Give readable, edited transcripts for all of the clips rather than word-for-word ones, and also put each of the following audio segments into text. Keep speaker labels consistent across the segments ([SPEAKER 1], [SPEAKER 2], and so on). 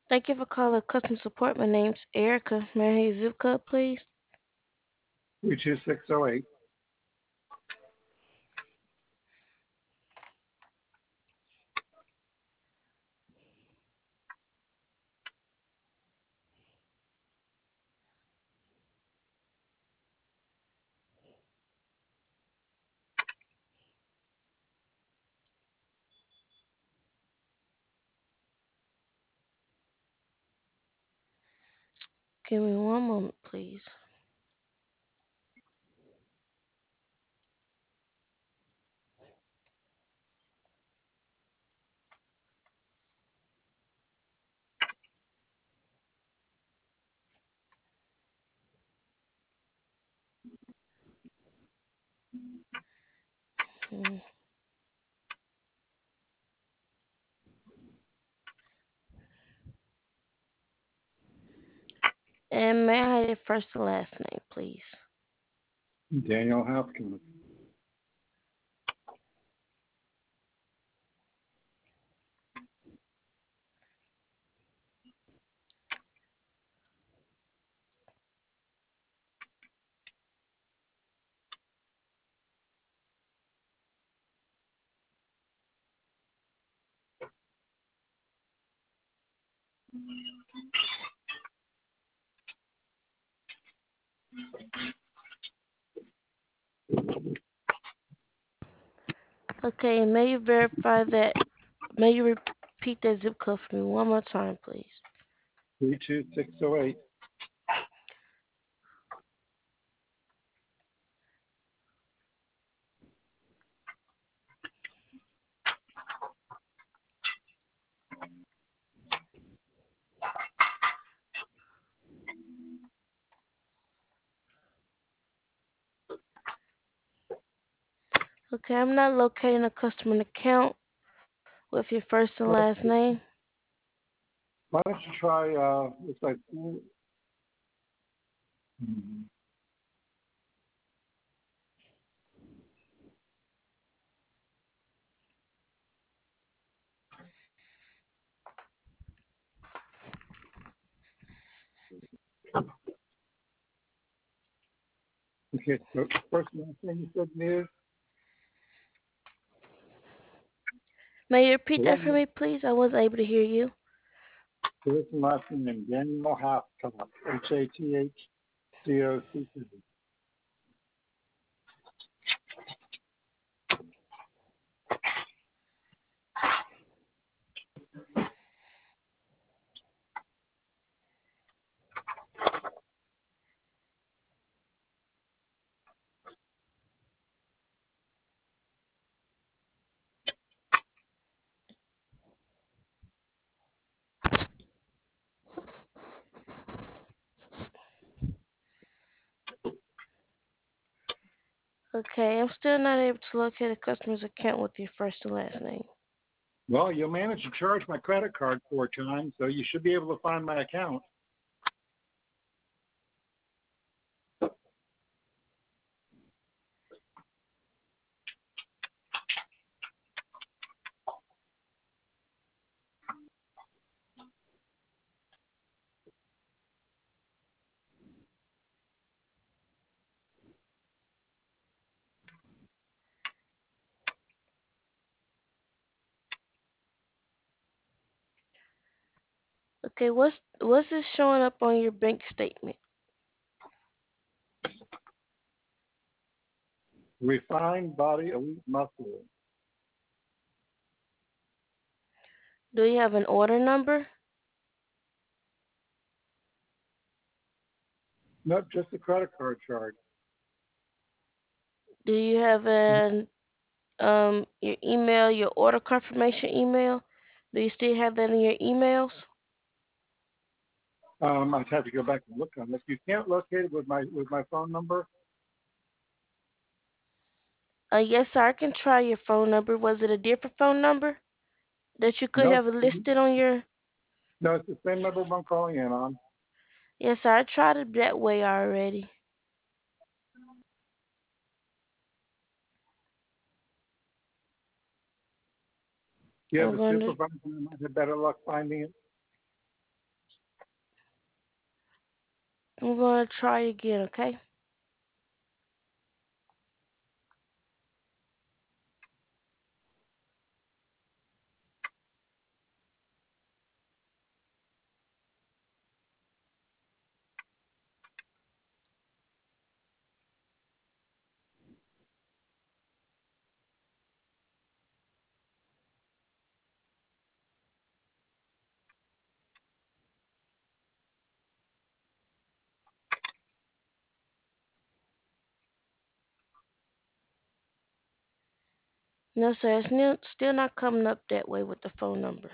[SPEAKER 1] Thank you for calling customer support. My name's Erica. May I have your zip code, please?
[SPEAKER 2] 32608.
[SPEAKER 1] Give me one moment, please. Hmm. And may I have your first and last name, please?
[SPEAKER 2] Daniel Hopkins.
[SPEAKER 1] Okay, and may you verify that? May you repeat that zip code for me one more time, please?
[SPEAKER 2] 32608.
[SPEAKER 1] Okay, I'm not locating a customer account with your first and last name.
[SPEAKER 2] Why don't you try, looks like, hmm, okay, so first and last thing you said is,
[SPEAKER 1] May you repeat
[SPEAKER 2] hello,
[SPEAKER 1] that for me, please? I wasn't able to hear you.
[SPEAKER 2] first and last name, Daniel Hopkins, Hathcock.
[SPEAKER 1] Okay, I'm still not able to locate a customer's account with your first and last name.
[SPEAKER 2] Well, you managed to charge my credit card 4 times, so you should be able to find my account.
[SPEAKER 1] Okay, what's this showing up on your bank statement?
[SPEAKER 2] Refined body elite muscle.
[SPEAKER 1] Do you have an order number?
[SPEAKER 2] Nope, just a credit card charge.
[SPEAKER 1] Do you have an your email, your order confirmation email? Do you still have that in your emails?
[SPEAKER 2] I'd have to go back and look on this. You can't locate it with my phone number.
[SPEAKER 1] Yes, sir. I can try your phone number. Was it a different phone number that you could
[SPEAKER 2] Nope.
[SPEAKER 1] have listed on your?
[SPEAKER 2] No, it's the same number I'm calling in on.
[SPEAKER 1] Yes, sir. I tried it that way already.
[SPEAKER 2] You have
[SPEAKER 1] I'm
[SPEAKER 2] a
[SPEAKER 1] going to.
[SPEAKER 2] supervisor who might have better luck finding it.
[SPEAKER 1] I'm gonna try again, okay? No, sir, it's still not coming up that way with the phone number.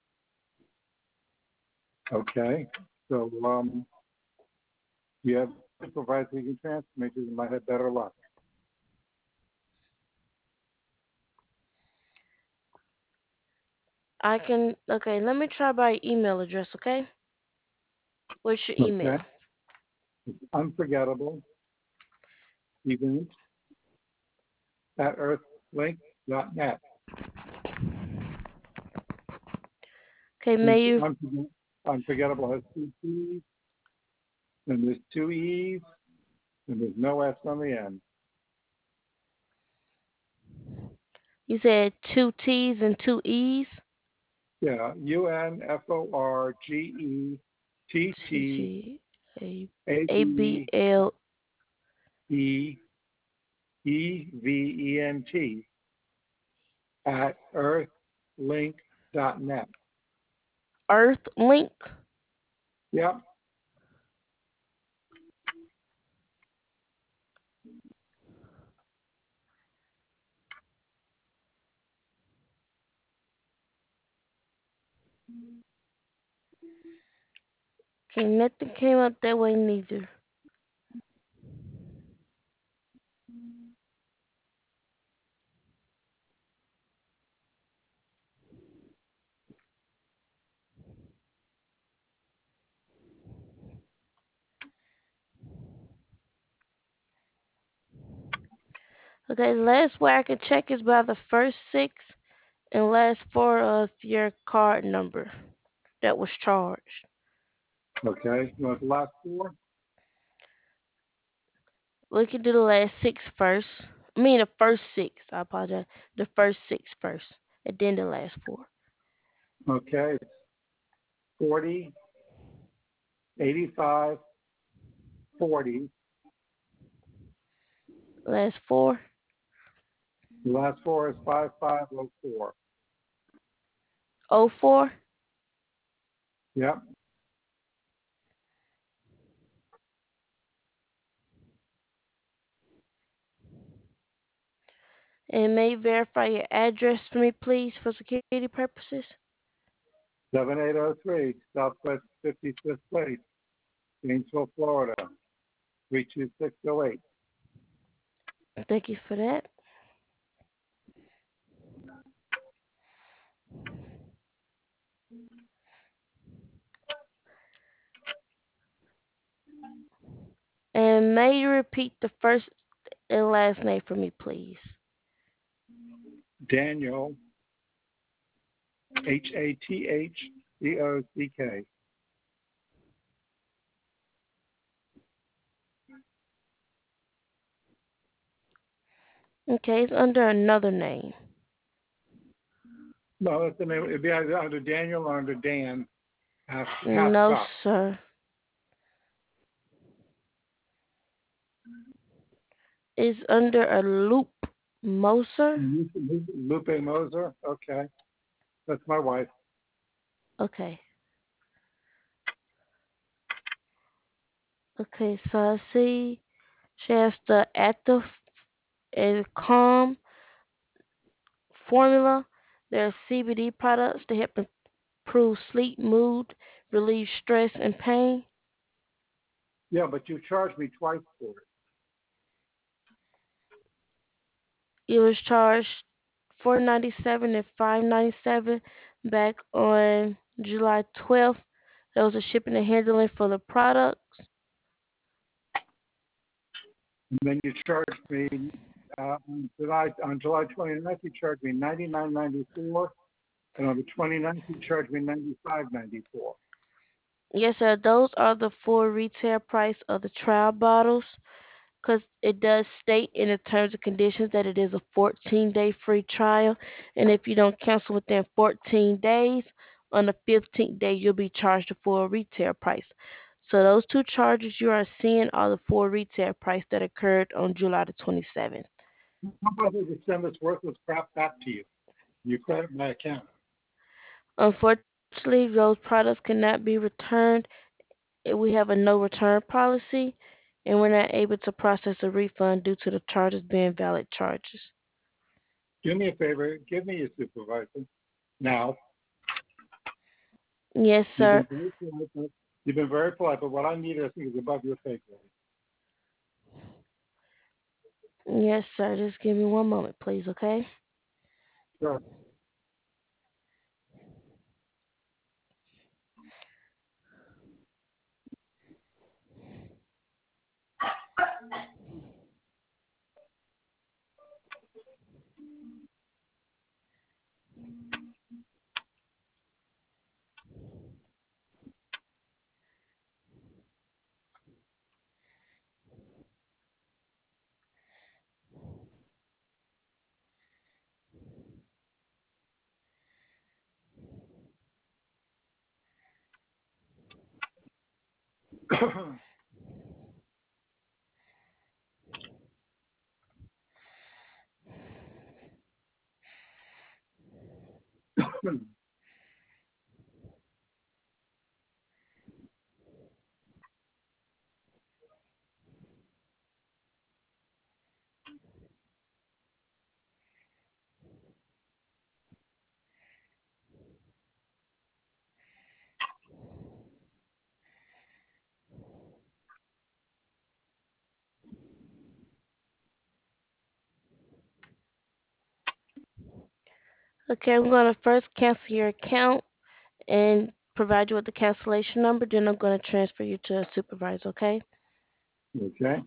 [SPEAKER 2] Okay. So you have a supervisor you can transfer me to, you might have better luck.
[SPEAKER 1] Okay, let me try by email address, okay? What's your
[SPEAKER 2] Okay.
[SPEAKER 1] email?
[SPEAKER 2] It's unforgettable events at earthlink.net.
[SPEAKER 1] Okay, may you,
[SPEAKER 2] Unforgettable has two T's, and there's two E's, and there's no S on the end.
[SPEAKER 1] you said two T's and two E's?
[SPEAKER 2] Yeah,
[SPEAKER 1] T G A B
[SPEAKER 2] UNFORGETTABEEVENT
[SPEAKER 1] L
[SPEAKER 2] at earthlink.net.
[SPEAKER 1] Earth Link.
[SPEAKER 2] Yep.
[SPEAKER 1] Okay, nothing came up that way neither. Okay, the last way I can check is by the first six and last four of your card number that was charged.
[SPEAKER 2] Okay. You want the last four?
[SPEAKER 1] We can do the last six first. I mean the first six. I apologize. The first six first, and then the last four.
[SPEAKER 2] Okay. It's 40, 85, 40.
[SPEAKER 1] Last four.
[SPEAKER 2] The last four is 5504.
[SPEAKER 1] 04.
[SPEAKER 2] Yep.
[SPEAKER 1] And may you verify your address for me, please, for security purposes?
[SPEAKER 2] 7803 Southwest 55th Place, Gainesville, Florida, 32608.
[SPEAKER 1] Thank you for that. And may you repeat the first and last name for me, please?
[SPEAKER 2] Daniel, Hathcock.
[SPEAKER 1] Okay, it's under another name.
[SPEAKER 2] No, that's the name. It'd be either under Daniel or under Dan
[SPEAKER 1] No,
[SPEAKER 2] Hathcock.
[SPEAKER 1] sir. It's under a Loop Moser.
[SPEAKER 2] Lupe Moser. Okay. That's my wife.
[SPEAKER 1] Okay. Okay, so I see she has the active and calm formula. There are CBD products to help improve sleep, mood, relieve stress and pain.
[SPEAKER 2] Yeah, but you charged me twice for it.
[SPEAKER 1] It was charged $4.97 and $5.97 back on July 12th. There was a shipping and handling for the product.
[SPEAKER 2] And then you charged me on July 29th, you charged me $99.94, and on the 29th, you charged me $95.94.
[SPEAKER 1] Yes, sir. Those are the full retail price of the trial bottles. Because it does state in the terms and conditions that it is a 14-day free trial. And if you don't cancel within 14 days, on the 15th day, you'll be charged the full retail price. So those two charges you are seeing are the full retail price that occurred on July the 27th.
[SPEAKER 2] How about I just send this worthless crap back to you? You credit my account.
[SPEAKER 1] Unfortunately, those products cannot be returned. We have a no return policy, and we're not able to process a refund due to the charges being valid charges.
[SPEAKER 2] Do me a favor, give me your supervisor. Now,
[SPEAKER 1] Yes,
[SPEAKER 2] you've
[SPEAKER 1] sir.
[SPEAKER 2] been very polite, you've been very polite, but what I need, I think, is above your pay grade.
[SPEAKER 1] Yes, sir. Just give me one moment, please, okay?
[SPEAKER 2] Sure.
[SPEAKER 1] Okay, I'm going to first cancel your account and provide you with the cancellation number. Then I'm going to transfer you to a supervisor, okay?
[SPEAKER 2] Okay.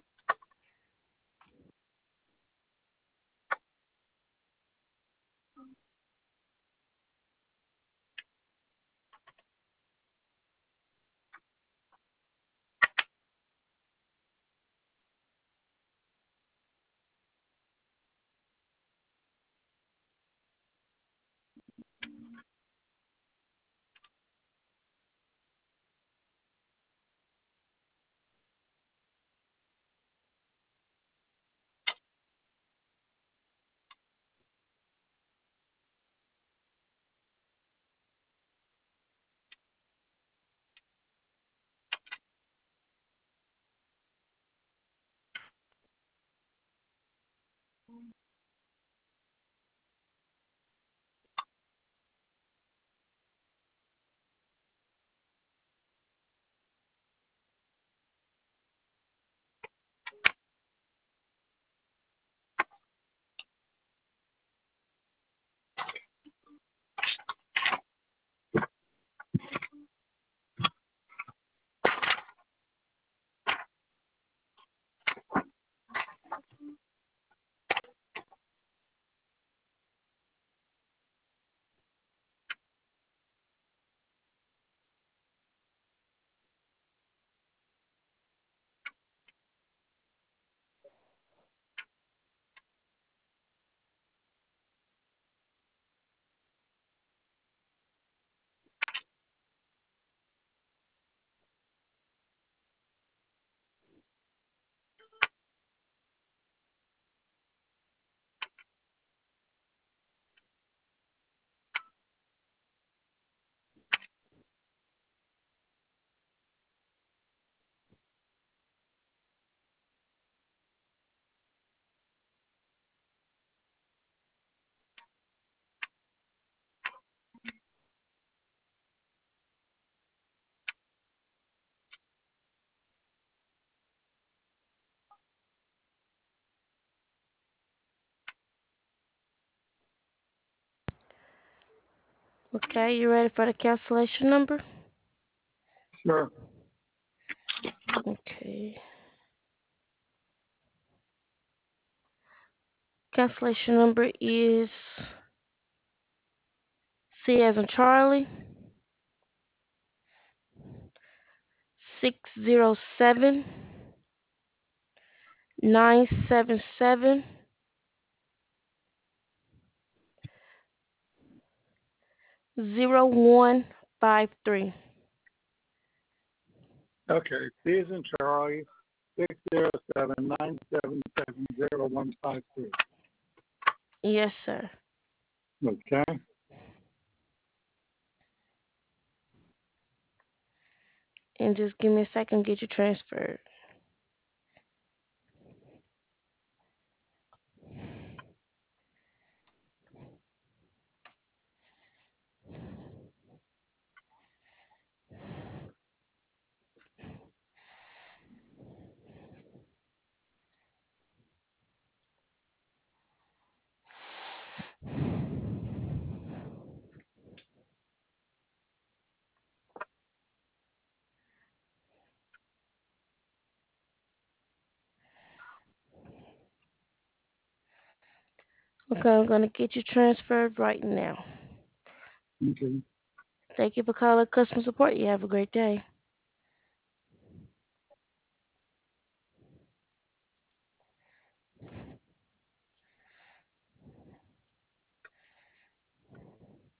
[SPEAKER 1] Okay, you ready for the cancellation number?
[SPEAKER 2] Sure.
[SPEAKER 1] Okay. Cancellation number is C as in Charlie, 607-977-0153.
[SPEAKER 2] Okay, C is in Charlie, 607-977-0153.
[SPEAKER 1] Yes, sir.
[SPEAKER 2] Okay.
[SPEAKER 1] And just give me a second, get you transferred. Okay, I'm gonna get you transferred right now.
[SPEAKER 2] Okay.
[SPEAKER 1] Thank you for calling customer support. You have a great day.